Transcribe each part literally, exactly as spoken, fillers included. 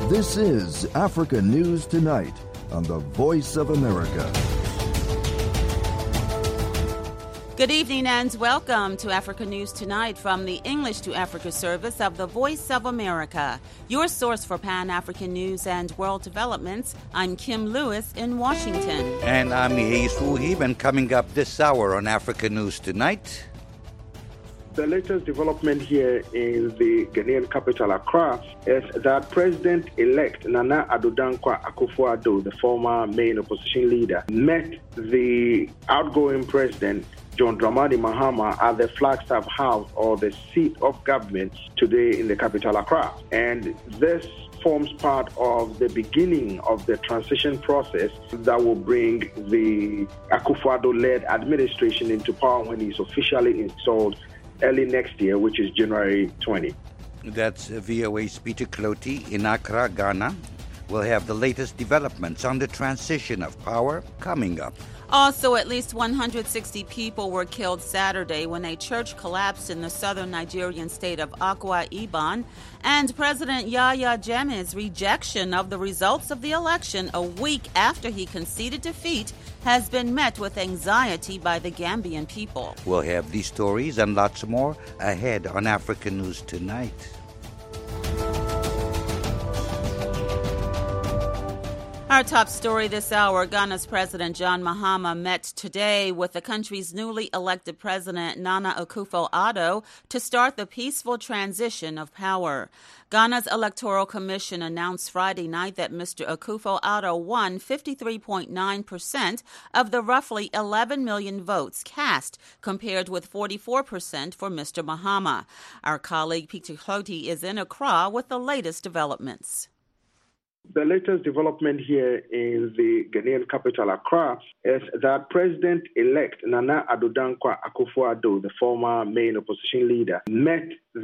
This is Africa News Tonight on the Voice of America. Good evening and welcome to Africa News Tonight from the English to Africa service of the Voice of America, your source for Pan-African news and world developments. I'm Kim Lewis in Washington. And I'm Yeis Wuhib, and coming up this hour on Africa News Tonight. The latest development here in the Ghanaian capital, Accra, is that President-elect Nana Addo Dankwa Akufo-Addo, the former main opposition leader, met the outgoing president, John Dramani Mahama, at the Flagstaff House, or the seat of government, today in the capital, Accra. And this forms part of the beginning of the transition process that will bring the Akufo-Addo-led administration into power when he's officially installed early next year, which is January twentieth. That's V O A's Peter Clotey in Accra, Ghana. We'll have the latest developments on the transition of power coming up. Also, at least one hundred sixty people were killed Saturday when a church collapsed in the southern Nigerian state of Akwa Ibom. And President Yahya Jammeh's rejection of the results of the election a week after he conceded defeat has been met with anxiety by the Gambian people. We'll have these stories and lots more ahead on Africa News Tonight. Our top story this hour, Ghana's President John Mahama met today with the country's newly elected president Nana Akufo-Addo to start the peaceful transition of power. Ghana's Electoral Commission announced Friday night that Mister Akufo-Addo won fifty-three point nine percent of the roughly eleven million votes cast, compared with forty-four percent for Mister Mahama. Our colleague Peter Clotey is in Accra with the latest developments. The latest development here in the Ghanaian capital, Accra, is that President-elect Nana Addo Dankwa Akufo-Addo, the former main opposition leader, met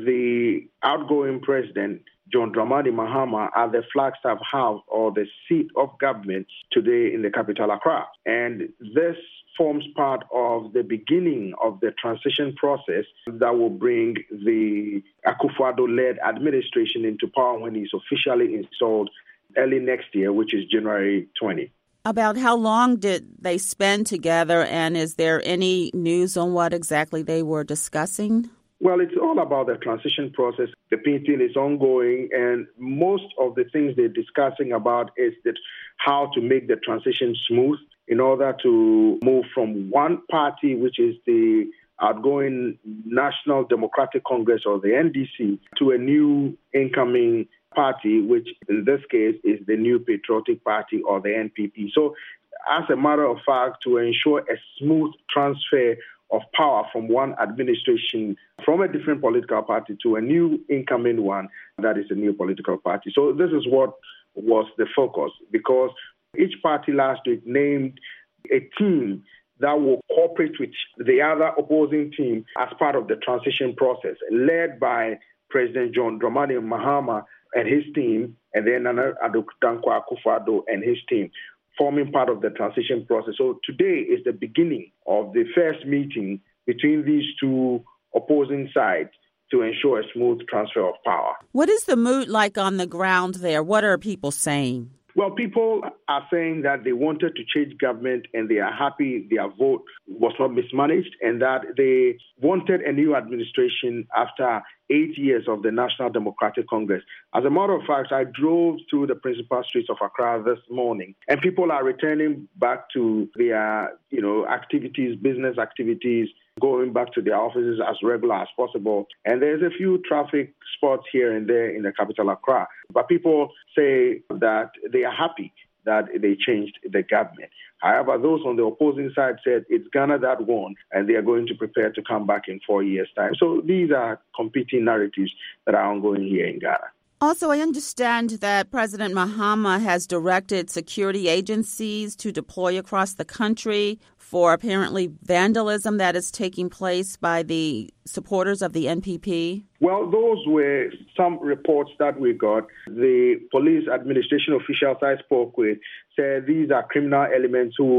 the outgoing president, John Dramani Mahama, at the Flagstaff House, or the seat of government, today in the capital, Accra. And this forms part of the beginning of the transition process that will bring the Akufo-Addo-led administration into power when he's officially installed early next year, which is January twentieth. About how long did they spend together, and is there any news on what exactly they were discussing? Well, it's all about the transition process. The meeting is ongoing, and most of the things they're discussing about is that how to make the transition smooth in order to move from one party, which is the outgoing National Democratic Congress, or the N D C, to a new incoming party, which in this case is the New Patriotic Party, or the N P P. So, as a matter of fact, to ensure a smooth transfer of power from one administration, from a different political party to a new incoming one, that is a new political party. So this is what was the focus, because each party last week named a team that will cooperate with the other opposing team as part of the transition process, led by President John Dramani Mahama and his team, and then Nana Addo Dankwa Akufo-Addo and his team, forming part of the transition process. So today is the beginning of the first meeting between these two opposing sides to ensure a smooth transfer of power. What is the mood like on the ground there? What are people saying? Well, people are saying that they wanted to change government and they are happy their vote was not mismanaged, and that they wanted a new administration after eight years of the National Democratic Congress. As a matter of fact, I drove through the principal streets of Accra this morning, and people are returning back to their, you know, activities, business activities, going back to their offices as regular as possible. And there's a few traffic spots here and there in the capital, Accra. But people say that they are happy that they changed the government. However, those on the opposing side said it's Ghana that won, and they are going to prepare to come back in four years' time. So these are competing narratives that are ongoing here in Ghana. Also, I understand that President Mahama has directed security agencies to deploy across the country for apparently vandalism that is taking place by the supporters of the N P P. Well, those were some reports that we got. The police administration officials I spoke with said these are criminal elements who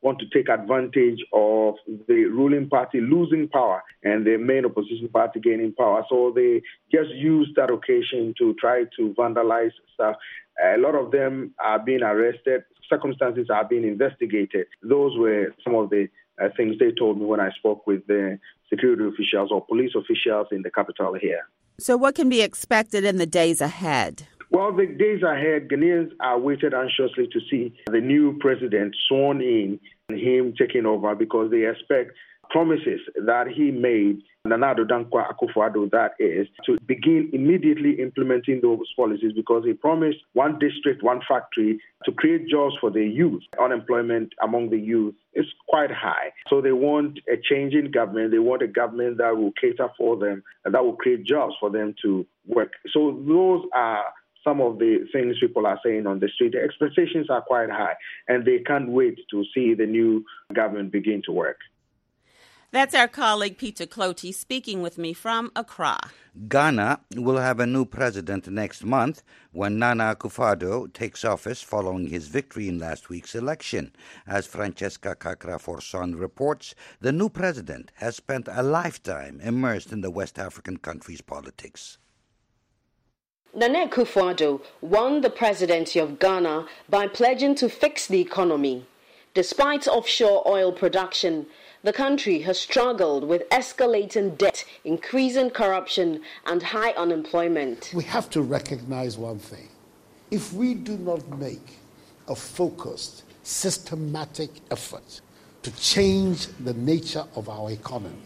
want to take advantage of the ruling party losing power and the main opposition party gaining power. So they just use that occasion to try to vandalize stuff. A lot of them are being arrested. Circumstances are being investigated. Those were some of the uh, things they told me when I spoke with the security officials or police officials in the capital here. So what can be expected in the days ahead? Well, the days ahead, Ghanaians are waiting anxiously to see the new president sworn in and him taking over, because they expect promises that he made, Nana Addo Dankwa Akufo-Addo, that is, to begin immediately implementing those policies, because he promised one district, one factory to create jobs for the youth. Unemployment among the youth is quite high. So they want a change in government. They want a government that will cater for them and that will create jobs for them to work. So those are some of the things people are saying on the street. The expectations are quite high, and they can't wait to see the new government begin to work. That's our colleague Peter Clotey speaking with me from Accra. Ghana will have a new president next month when Nana Akufo-Addo takes office following his victory in last week's election. As Francesca Kakra-Forson reports, the new president has spent a lifetime immersed in the West African country's politics. Nana Akufo-Addo won the presidency of Ghana by pledging to fix the economy. Despite offshore oil production, the country has struggled with escalating debt, increasing corruption, and high unemployment. We have to recognize one thing. If we do not make a focused, systematic effort to change the nature of our economy,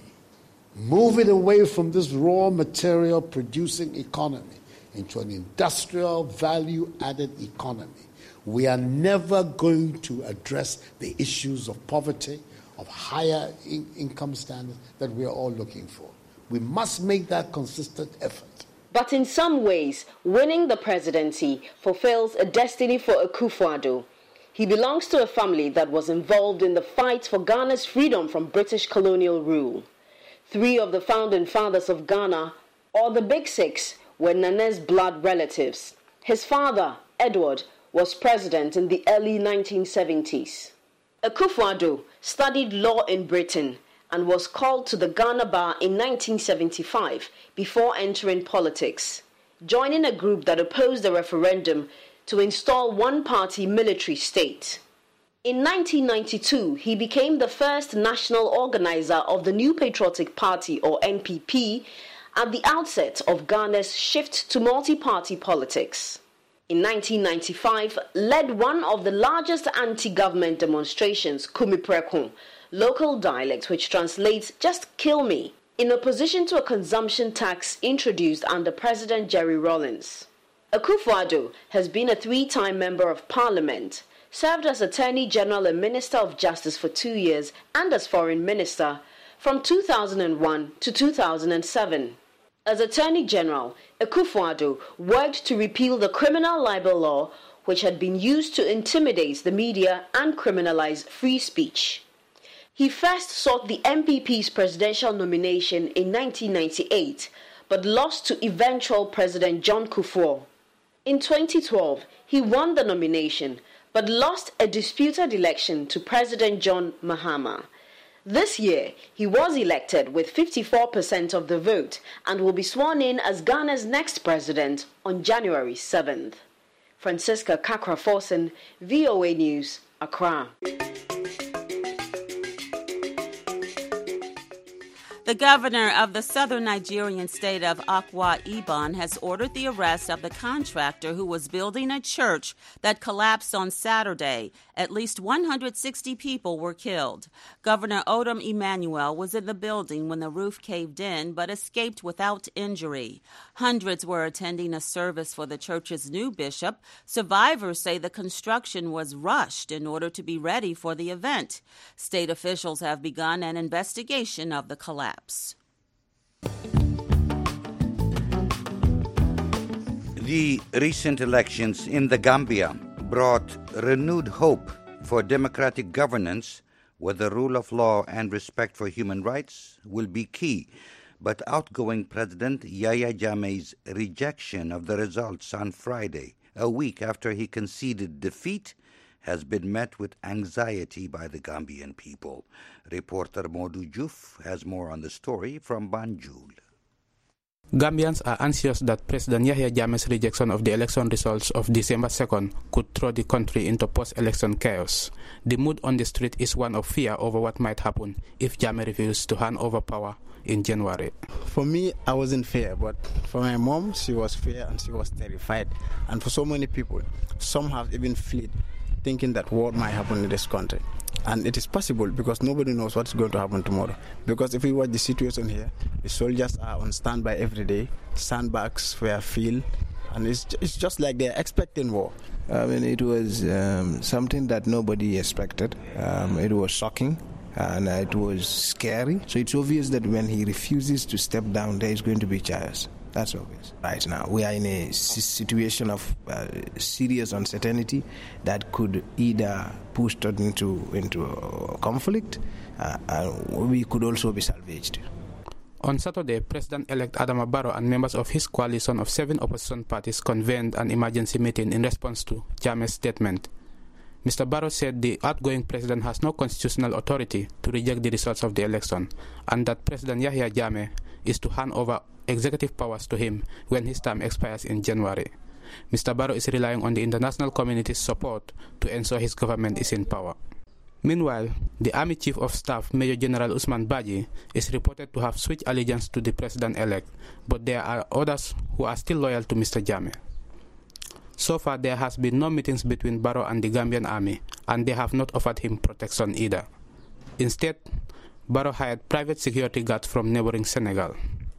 move it away from this raw material producing economy into an industrial value-added economy, we are never going to address the issues of poverty, of higher in- income standards that we are all looking for. We must make that consistent effort. But in some ways, winning the presidency fulfills a destiny for Akufo-Addo. He belongs to a family that was involved in the fight for Ghana's freedom from British colonial rule. Three of the founding fathers of Ghana, or the Big Six, were Nana's blood relatives. His father, Edward, was president in the early nineteen seventies. Akufo-Addo studied law in Britain and was called to the Ghana Bar in nineteen seventy-five before entering politics, joining a group that opposed the referendum to install one-party military state. In nineteen ninety-two, he became the first national organizer of the New Patriotic Party, or N P P, at the outset of Ghana's shift to multi-party politics. In nineteen ninety-five, led one of the largest anti-government demonstrations, Kumipreko, local dialect which translates "just kill me," in opposition to a consumption tax introduced under President Jerry Rawlings. Akufo-Addo has been a three-time member of parliament, served as Attorney General and Minister of Justice for two years, and as Foreign Minister from two thousand one to two thousand seven. As Attorney General, Akufo-Addo worked to repeal the criminal libel law, which had been used to intimidate the media and criminalize free speech. He first sought the N P P's presidential nomination in nineteen ninety-eight, but lost to eventual President John Kufuor. In twenty twelve, he won the nomination, but lost a disputed election to President John Mahama. This year, he was elected with fifty-four percent of the vote and will be sworn in as Ghana's next president on January seventh. Francesca Kakra-Forson, V O A News, Accra. The governor of the southern Nigerian state of Akwa Ibom has ordered the arrest of the contractor who was building a church that collapsed on Saturday. At least one hundred sixty people were killed. Governor Odom Emmanuel was in the building when the roof caved in, but escaped without injury. Hundreds were attending a service for the church's new bishop. Survivors say the construction was rushed in order to be ready for the event. State officials have begun an investigation of the collapse. The recent elections in the Gambia brought renewed hope for democratic governance, where the rule of law and respect for human rights will be key. But outgoing President Yahya Jammeh's rejection of the results on Friday, a week after he conceded defeat, has been met with anxiety by the Gambian people. Reporter Modu Juf has more on the story from Banjul. Gambians are anxious that President Yahya Jammeh's rejection of the election results of December second could throw the country into post-election chaos. The mood on the street is one of fear over what might happen if Jammeh refuses to hand over power in January. For me, I was in fear, but for my mom, she was fear and she was terrified. And for so many people, some have even fled, thinking that what might happen in this country. And it is possible because nobody knows what's going to happen tomorrow. Because if we watch the situation here, the soldiers are on standby every day, sandbags were filled, and it's, it's just like they're expecting war. I mean, it was um, something that nobody expected. Um, it was shocking and it was scary. So it's obvious that when he refuses to step down, there is going to be chaos. That's obvious. Right now, we are in a situation of uh, serious uncertainty that could either push us into into a conflict, uh, and we could also be salvaged. On Saturday, President-elect Adama Barrow and members of his coalition of seven opposition parties convened an emergency meeting in response to Jammeh's statement. Mister Barrow said the outgoing president has no constitutional authority to reject the results of the election, and that President Yahya Jammeh is to hand over executive powers to him when his term expires in January. Mister Barrow is relying on the international community's support to ensure his government is in power. Meanwhile, the Army Chief of Staff, Major General Usman Baji, is reported to have switched allegiance to the president-elect, but there are others who are still loyal to Mister Jammeh. So far, there has been no meetings between Barrow and the Gambian army, and they have not offered him protection either. Instead, Barrow hired private security guards from neighboring Senegal.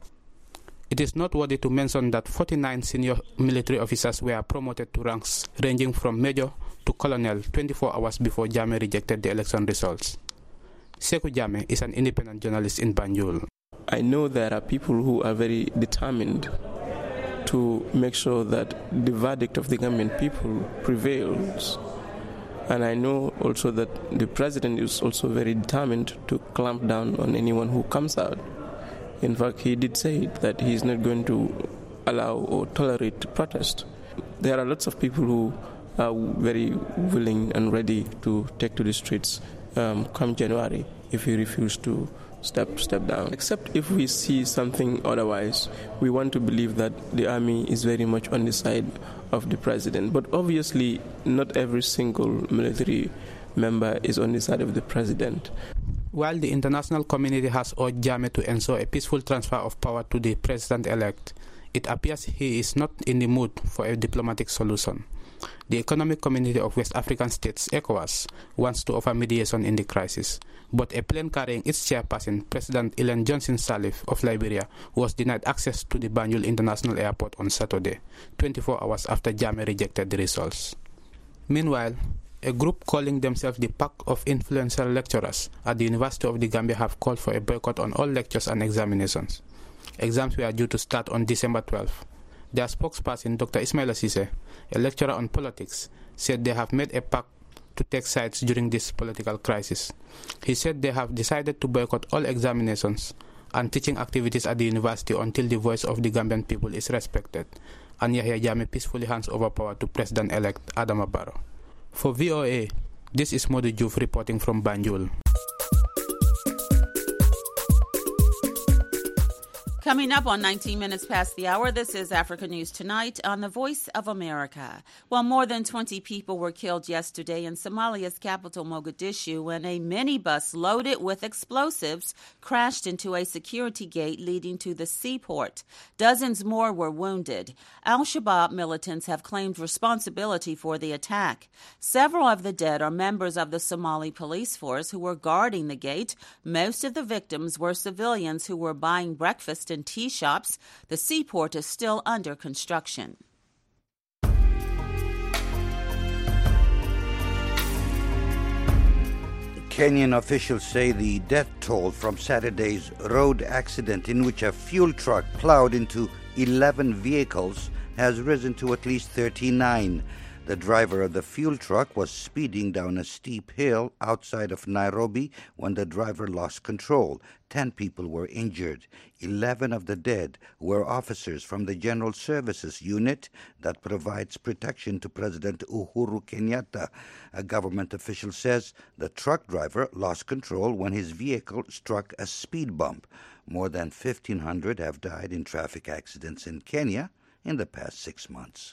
It is noteworthy to mention that forty-nine senior military officers were promoted to ranks ranging from major to colonel twenty-four hours before Jammeh rejected the election results. Sekou Jammeh is an independent journalist in Banjul. I know there are people who are very determined to make sure that the verdict of the Gambian people prevails. And I know also that the president is also very determined to clamp down on anyone who comes out. In fact, he did say that he is not going to allow or tolerate protest. There are lots of people who are very willing and ready to take to the streets um, come January if he refuses to step step down. Except if we see something otherwise, we want to believe that the army is very much on the side of the president. But obviously, not every single military member is on the side of the president. While the international community has urged Jammeh to ensure a peaceful transfer of power to the president-elect, it appears he is not in the mood for a diplomatic solution. The Economic Community of West African States, ECOWAS, wants to offer mediation in the crisis, but a plane carrying its chairperson, President Ellen Johnson Sirleaf of Liberia, was denied access to the Banjul International Airport on Saturday, twenty-four hours after Jammeh rejected the results. Meanwhile, a group calling themselves the Pack of Influential Lecturers at the University of the Gambia have called for a boycott on all lectures and examinations. Exams were due to start on December twelfth. Their spokesperson, Doctor Ismaila Cisse, a lecturer on politics, said they have made a pact to take sides during this political crisis. He said they have decided to boycott all examinations and teaching activities at the university until the voice of the Gambian people is respected and Yahya Jammeh peacefully hands over power to President-elect Adama Barrow. For V O A, this is Modu Juf reporting from Banjul. Coming up on nineteen minutes past the hour, this is Africa News Tonight on the Voice of America. Well, more than twenty people were killed yesterday in Somalia's capital, Mogadishu, when a minibus loaded with explosives crashed into a security gate leading to the seaport. Dozens more were wounded. Al-Shabaab militants have claimed responsibility for the attack. Several of the dead are members of the Somali police force who were guarding the gate. Most of the victims were civilians who were buying breakfast in tea shops. The seaport is still under construction. Kenyan officials say the death toll from Saturday's road accident in which a fuel truck plowed into eleven vehicles has risen to at least thirty-nine. The driver of the fuel truck was speeding down a steep hill outside of Nairobi when the driver lost control. Ten people were injured. Eleven of the dead were officers from the General Services Unit that provides protection to President Uhuru Kenyatta. A government official says the truck driver lost control when his vehicle struck a speed bump. More than fifteen hundred have died in traffic accidents in Kenya in the past six months.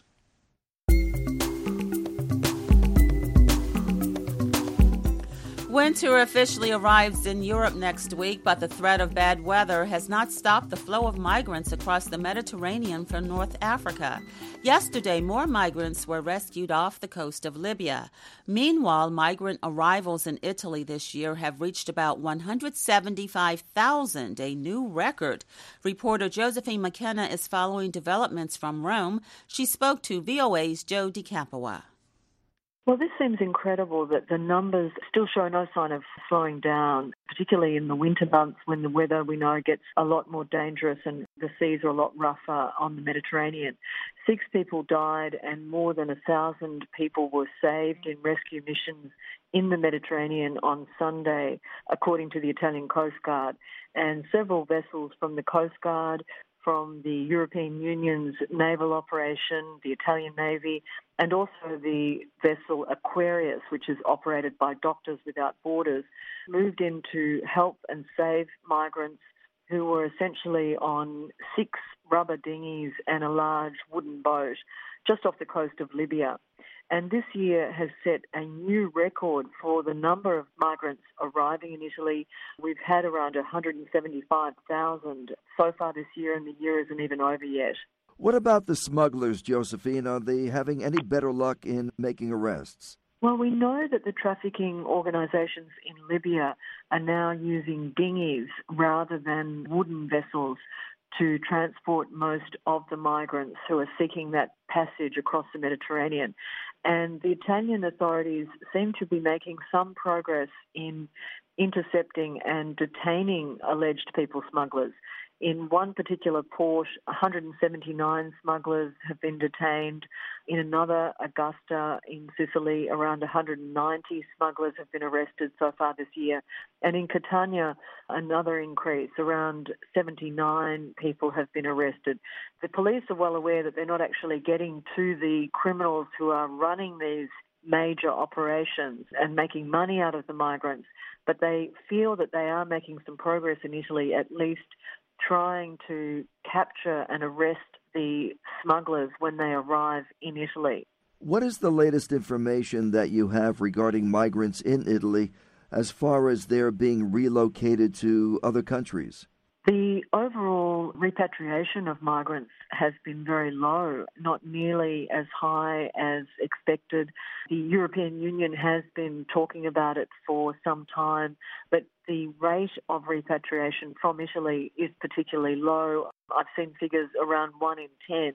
Winter officially arrives in Europe next week, but the threat of bad weather has not stopped the flow of migrants across the Mediterranean from North Africa. Yesterday, more migrants were rescued off the coast of Libya. Meanwhile, migrant arrivals in Italy this year have reached about one hundred seventy-five thousand, a new record. Reporter Josephine McKenna is following developments from Rome. She spoke to V O A's Joe DiCapua. Well, this seems incredible that the numbers still show no sign of slowing down, particularly in the winter months when the weather, we know, gets a lot more dangerous and the seas are a lot rougher on the Mediterranean. Six people died and more than a thousand people were saved in rescue missions in the Mediterranean on Sunday, according to the Italian Coast Guard. And several vessels from the Coast Guard, from the European Union's naval operation, the Italian Navy, and also the vessel Aquarius, which is operated by Doctors Without Borders, moved in to help and save migrants who were essentially on six rubber dinghies and a large wooden boat just off the coast of Libya. And this year has set a new record for the number of migrants arriving in Italy. We've had around one hundred seventy-five thousand so far this year, and the year isn't even over yet. What about the smugglers, Josephine? Are they having any better luck in making arrests? Well, we know that the trafficking organisations in Libya are now using dinghies rather than wooden vessels to transport most of the migrants who are seeking that passage across the Mediterranean. And the Italian authorities seem to be making some progress in intercepting and detaining alleged people smugglers. In one particular port, one hundred seventy-nine smugglers have been detained. In another, Augusta in Sicily, around one hundred ninety smugglers have been arrested so far this year. And in Catania, another increase, around seventy-nine people have been arrested. The police are well aware that they're not actually getting to the criminals who are running these major operations and making money out of the migrants, but they feel that they are making some progress in Italy, at least trying to capture and arrest the smugglers when they arrive in Italy. What is the latest information that you have regarding migrants in Italy as far as they're being relocated to other countries? The overall repatriation of migrants has been very low, not nearly as high as expected. The European Union has been talking about it for some time, but the rate of repatriation from Italy is particularly low. I've seen figures around one in ten.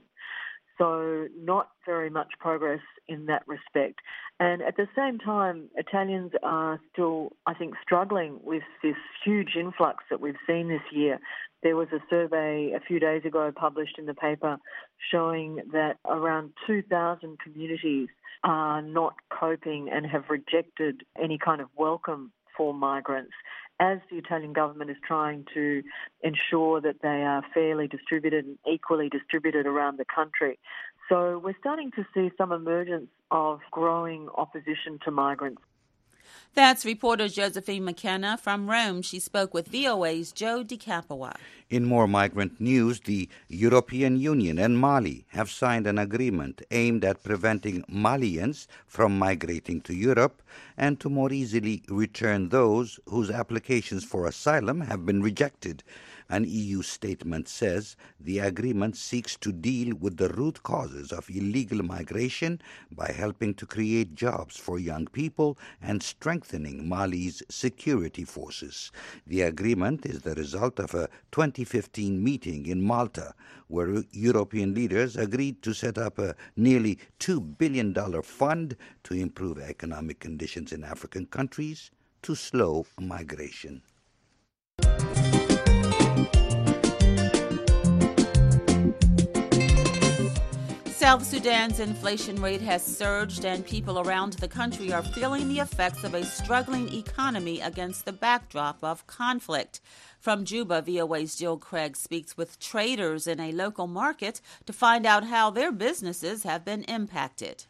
So not very much progress in that respect. And at the same time, Italians are still, I think, struggling with this huge influx that we've seen this year. There was a survey a few days ago published in the paper showing that around two thousand communities are not coping and have rejected any kind of welcome for migrants, as the Italian government is trying to ensure that they are fairly distributed and equally distributed around the country. So we're starting to see some emergence of growing opposition to migrants. That's reporter Josephine McKenna from Rome. She spoke with V O A's Joe DiCapua. In more migrant news, the European Union and Mali have signed an agreement aimed at preventing Malians from migrating to Europe and to more easily return those whose applications for asylum have been rejected. An E U statement says the agreement seeks to deal with the root causes of illegal migration by helping to create jobs for young people and strengthening Mali's security forces. The agreement is the result of a twenty fifteen meeting in Malta, where European leaders agreed to set up a nearly two billion dollars fund to improve economic conditions in African countries to slow migration. South Sudan's inflation rate has surged, and people around the country are feeling the effects of a struggling economy against the backdrop of conflict. From Juba, V O A's Jill Craig speaks with traders in a local market to find out how their businesses have been impacted.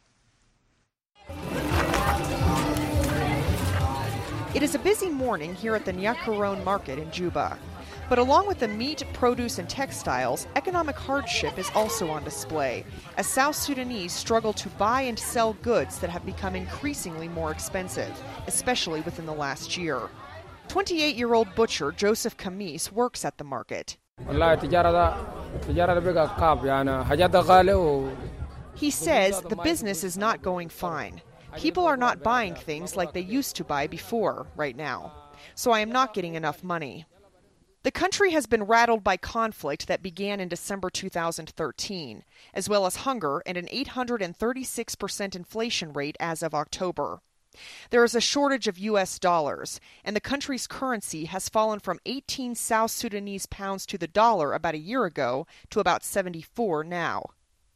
It is a busy morning here at the Nyakuron market in Juba. But along with the meat, produce, and textiles, economic hardship is also on display as South Sudanese struggle to buy and sell goods that have become increasingly more expensive, especially within the last year. twenty-eight-year-old butcher Joseph Kamis works at the market. He says the business is not going fine. People are not buying things like they used to buy before right now, so I am not getting enough money. The country has been rattled by conflict that began in December two thousand thirteen, as well as hunger and an eight hundred thirty-six percent inflation rate as of October. There is a shortage of U S dollars, and the country's currency has fallen from eighteen South Sudanese pounds to the dollar about a year ago to about seventy-four now.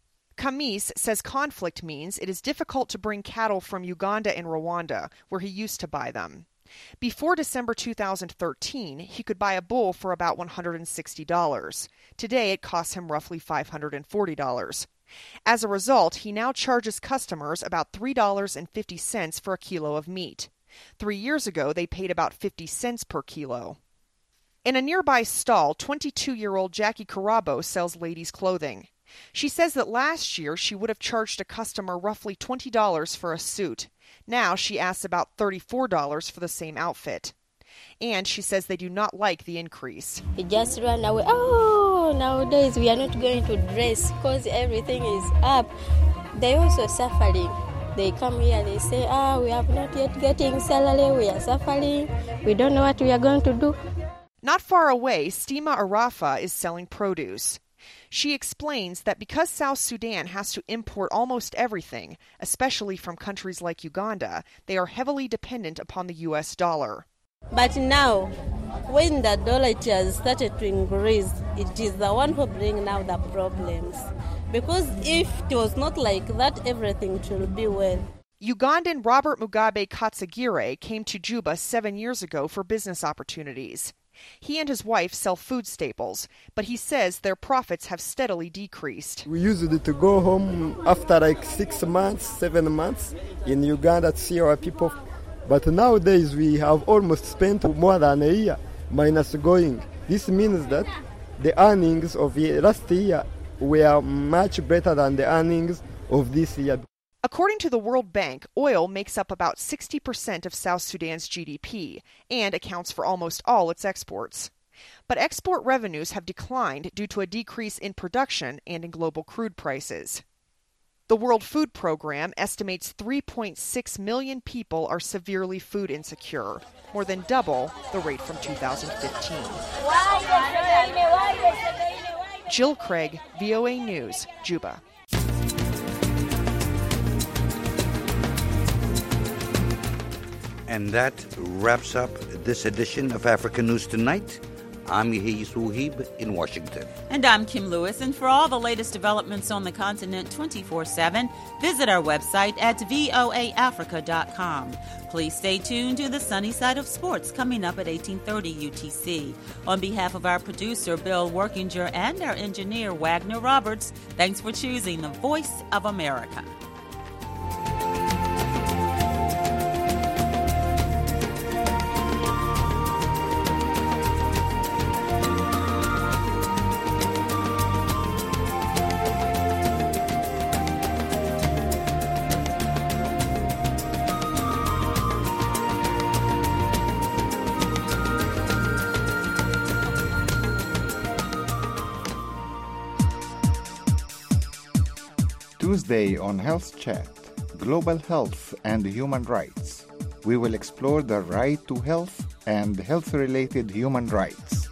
Kamis says conflict means it is difficult to bring cattle from Uganda and Rwanda, where he used to buy them. Before December two thousand thirteen, he could buy a bull for about one hundred sixty dollars. Today, it costs him roughly five hundred forty dollars. As a result, he now charges customers about three dollars and fifty cents for a kilo of meat. Three years ago, they paid about fifty cents per kilo. In a nearby stall, twenty-two-year-old Jackie Carabo sells ladies' clothing. She says that last year she would have charged a customer roughly twenty dollars for a suit. Now she asks about thirty-four dollars for the same outfit. And she says they do not like the increase. We just run away. Oh, nowadays we are not going to dress because everything is up. They also suffering. They come here, they say, ah, we are not yet getting salary, we are suffering. We don't know what we are going to do. Not far away, Stima Arafa is selling produce. She explains that because South Sudan has to import almost everything, especially from countries like Uganda, they are heavily dependent upon the U S dollar. But now, when the dollar has started to increase, it is the one who brings now the problems. Because if it was not like that, everything should be well. Ugandan Robert Mugabe Katsagire came to Juba seven years ago for business opportunities. He and his wife sell food staples, but he says their profits have steadily decreased. We used to go home after like six months, seven months in Uganda to see our people. But nowadays we have almost spent more than a year minus going. This means that the earnings of last year were much better than the earnings of this year. According to the World Bank, oil makes up about sixty percent of South Sudan's G D P and accounts for almost all its exports. But export revenues have declined due to a decrease in production and in global crude prices. The World Food Program estimates three point six million people are severely food insecure, more than double the rate from two thousand fifteen. Jill Craig, V O A News, Juba. And that wraps up this edition of Africa News Tonight. I'm Yehia Suhib in Washington. And I'm Kim Lewis. And for all the latest developments on the continent twenty-four seven, visit our website at voa africa dot com. Please stay tuned to the sunny side of sports coming up at eighteen thirty U T C. On behalf of our producer, Bill Workinger, and our engineer, Wagner Roberts, thanks for choosing the Voice of America. Tuesday on Health Chat, Global Health and Human Rights. We will explore the right to health and health-related human rights.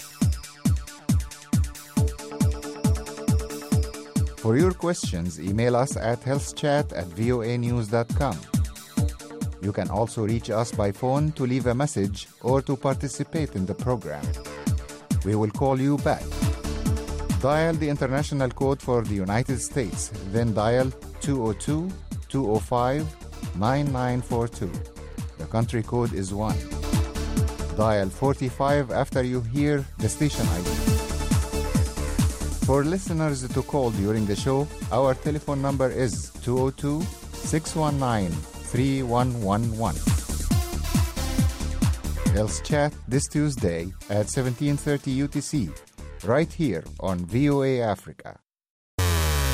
For your questions, email us at healthchat at voa news dot com. You can also reach us by phone to leave a message or to participate in the program. We will call you back. Dial the international code for the United States, then dial two oh two, two oh five, nine nine four two. The country code is one. Dial forty-five after you hear the station I D. For listeners to call during the show, our telephone number is two oh two, six one nine, three one one one. Health Chat this Tuesday at seventeen thirty U T C, right here on V O A Africa.